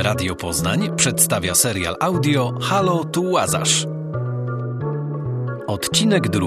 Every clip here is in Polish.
Radio Poznań przedstawia serial audio Halo, tu Łazarz. Odcinek 2.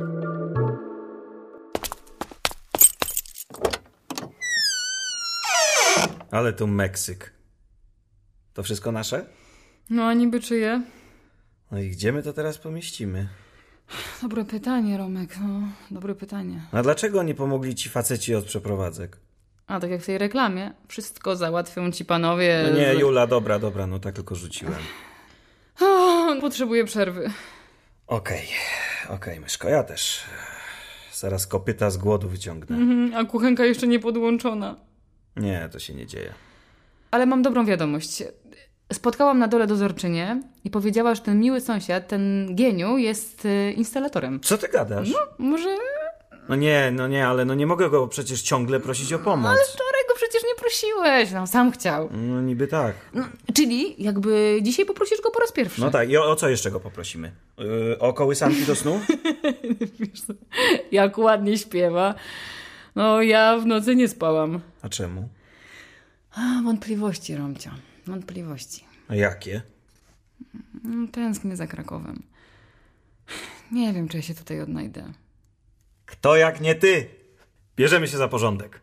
Ale tu Meksyk. To wszystko nasze? No a niby czyje? No i gdzie my to teraz pomieścimy? Dobre pytanie, Romek, no, dobre pytanie. A dlaczego nie pomogli ci faceci od przeprowadzek? A tak jak w tej reklamie, wszystko załatwią ci panowie... No nie, Jula, dobra, no tak tylko rzuciłem. Potrzebuję przerwy. Okej, myszko, ja też. Zaraz kopyta z głodu wyciągnę. A kuchenka jeszcze nie podłączona. Nie, to się nie dzieje. Ale mam dobrą wiadomość. Spotkałam na dole dozorczynię i powiedziała, że ten miły sąsiad, ten geniu, jest instalatorem. Co ty gadasz? No, może... No nie, ale nie mogę go przecież ciągle prosić o pomoc. Ale wczoraj go przecież nie prosiłeś, no sam chciał. No niby tak. No, czyli jakby dzisiaj poprosisz go po raz pierwszy. No tak, i o co jeszcze go poprosimy? O kołysanki do snu? Wiesz co, jak ładnie śpiewa. No ja w nocy nie spałam. A czemu? Wątpliwości, Romcio. Wątpliwości. A jakie? Tęsknię za Krakowem. Nie wiem, czy ja się tutaj odnajdę. Kto jak nie ty? Bierzemy się za porządek.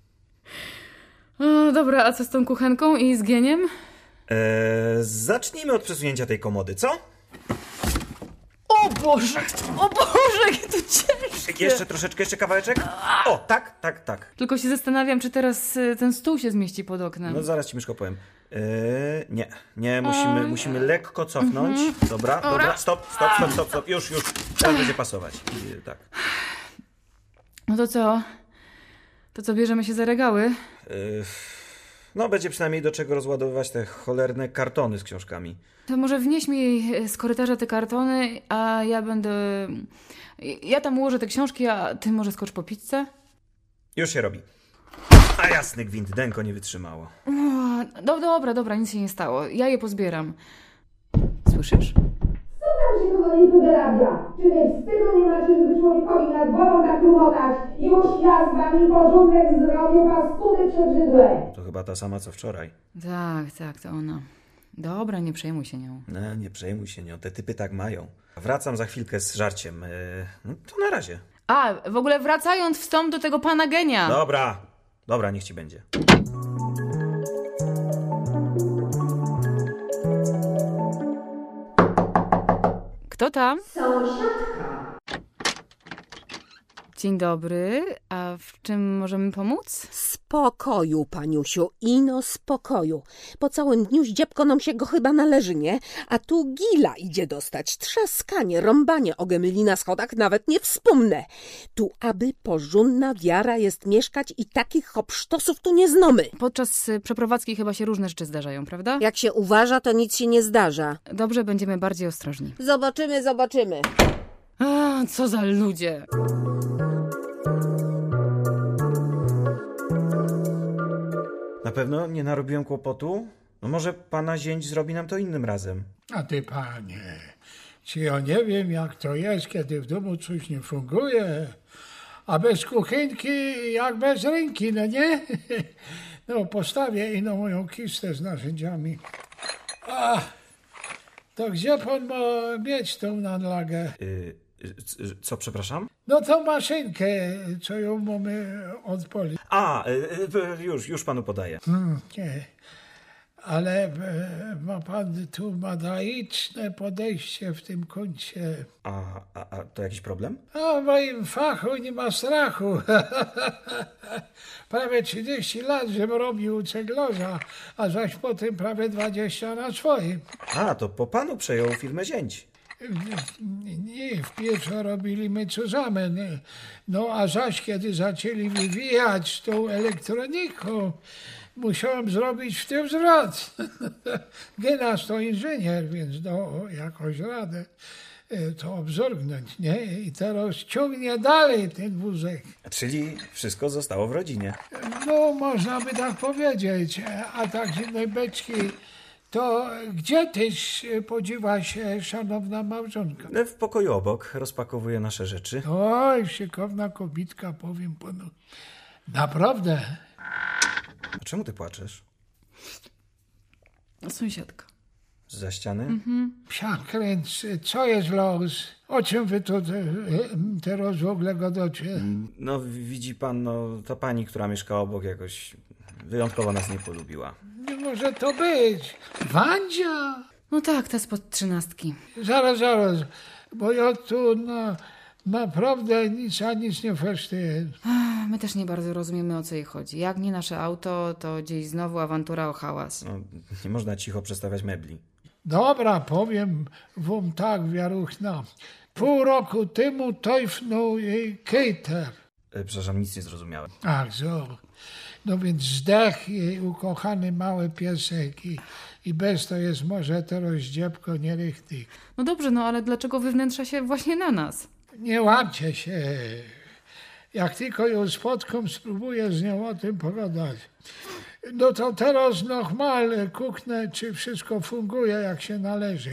O, dobra, a co z tą kuchenką i z geniem? Zacznijmy od przesunięcia tej komody, co? O Boże, jakie to ciężkie. Jeszcze troszeczkę, jeszcze kawałeczek? O, tak. Tylko się zastanawiam, czy teraz ten stół się zmieści pod oknem. No zaraz ci, myszko, powiem. Nie, musimy lekko cofnąć. Dobra, stop. Już. Teraz będzie pasować. Tak. No to co? To co, bierzemy się za regały? No, będzie przynajmniej do czego rozładowywać te cholerne kartony z książkami. To może wnieś mi z korytarza te kartony, a ja będę... Ja tam ułożę te książki, a ty może skocz po pizzę? Już się robi. A jasny gwint, denko nie wytrzymało. Dobra, nic się nie stało. Ja je pozbieram. Słyszysz? Co tam się kochani tu wyrabia? Czy wy wstydu nie macie, żeby człowiekowi nad głową tak klumotać? Już ja z wami porządek zrobię, paskudy przebrzydłe. To chyba ta sama co wczoraj. Tak, to ona. Dobra, nie przejmuj się nią. No, nie przejmuj się nią, te typy tak mają. Wracam za chwilkę z żarciem. No, to na razie. A, w ogóle wracając wstąp do tego pana genia. Dobra, niech ci będzie. Kto tam? Sąsiadka. Dzień dobry, a w czym możemy pomóc? Spokoju, paniusiu, ino spokoju. Po całym dniu zdziepko nam się go chyba należy, nie? A tu gila idzie dostać, trzaskanie, rąbanie o gemyli na schodach, nawet nie wspomnę. Tu aby porządna wiara jest mieszkać i takich hopsztosów tu nie znomy. Podczas przeprowadzki chyba się różne rzeczy zdarzają, prawda? Jak się uważa, to nic się nie zdarza. Dobrze, będziemy bardziej ostrożni. Zobaczymy. A, co za ludzie. Na pewno nie narobiłem kłopotu? No może pana zięć zrobi nam to innym razem. A ty, panie, czy ja nie wiem, jak to jest, kiedy w domu coś nie funguje, a bez kuchenki jak bez ręki, no nie? No, postawię ino moją kistę z narzędziami. To gdzie pan ma mieć tą nadlagę? Co, przepraszam? No tą maszynkę, co ją mamy odpalić. Już panu podaję. Nie. Ale ma pan tu madaiczne podejście w tym kącie. A to jakiś problem? A w moim fachu nie ma strachu. Prawie 30 lat, żebym robił ceglarza, a zaś potem prawie 20 na swoim. To po panu przejął firmę zięć. Nie, wpierw robiliśmy zusammen. No a zaś kiedy zaczęli wywijać tą elektroniką, musiałem zrobić w tym zwrot. Genas to inżynier, więc jakoś radę to obzorgnąć, nie? I teraz ciągnie dalej ten wózek. Czyli wszystko zostało w rodzinie. No, można by tak powiedzieć. A tak z innej beczki, to gdzie tyś podziwa się szanowna małżonka? W pokoju obok rozpakowuje nasze rzeczy. Oj, szykowna kobitka, powiem panu. Naprawdę. A czemu ty płaczesz? Sąsiadka. Za ściany? Psia kręc, co jest los? O czym wy tu teraz w ogóle gadacie? No widzi pan, ta pani, która mieszka obok, jakoś wyjątkowo nas nie polubiła. Nie może to być. Wandzia? No tak, ta spod 13. Zaraz, bo ja tu naprawdę nic nie fesztuję. My też nie bardzo rozumiemy, o co jej chodzi. Jak nie nasze auto, to gdzieś znowu awantura o hałas. No, nie można cicho przestawiać mebli. Dobra, powiem wam tak, wiaruchna. Pół roku temu tojfnął jej kejter. Przepraszam, nic nie zrozumiałem. Ach, zo. No więc zdech jej ukochany mały piesek i bez to jest może teraz dziebko nierychtyk. No dobrze, ale dlaczego wywnętrza się właśnie na nas? Nie łamcie się. Jak tylko ją spotkam, spróbuję z nią o tym pogadać. No to teraz nochmal kuknę, czy wszystko funguje jak się należy.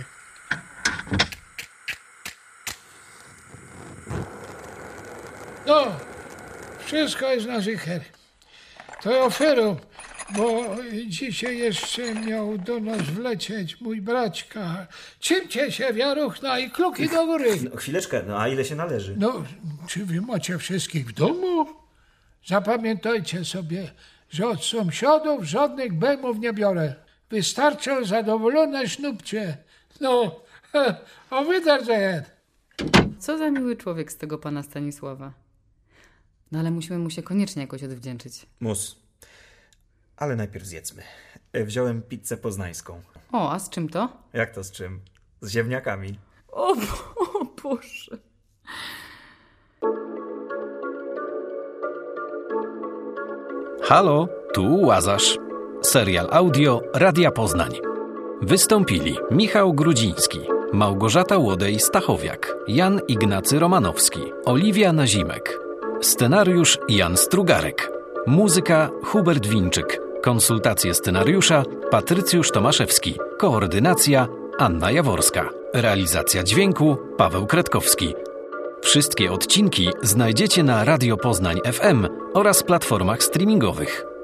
No, wszystko jest na życher. To ja oferu, bo dzisiaj jeszcze miał do nas wlecieć mój braćka. Czymcie się, wiaruchna, i kluki do góry. No, chwileczkę, a ile się należy? No, czy wy macie wszystkich w domu? Zapamiętajcie sobie, że od sąsiadów żadnych bemów nie biorę. Wystarczą zadowolone sznupcie. No, o wydarzeń. Co za miły człowiek z tego pana Stanisława. No ale musimy mu się koniecznie jakoś odwdzięczyć. Mus. Ale najpierw zjedzmy. Wziąłem pizzę poznańską. O, a z czym to? Jak to z czym? Z ziemniakami. O Boże. Halo, tu Łazarz. Serial audio Radia Poznań. Wystąpili Michał Grudziński, Małgorzata Łodej-Stachowiak, Jan Ignacy Romanowski, Oliwia Nazimek. Scenariusz Jan Strugarek. Muzyka Hubert Winczyk. Konsultacje scenariusza Patrycjusz Tomaszewski. Koordynacja Anna Jaworska. Realizacja dźwięku Paweł Kretkowski. Wszystkie odcinki znajdziecie na Radio Poznań FM oraz platformach streamingowych.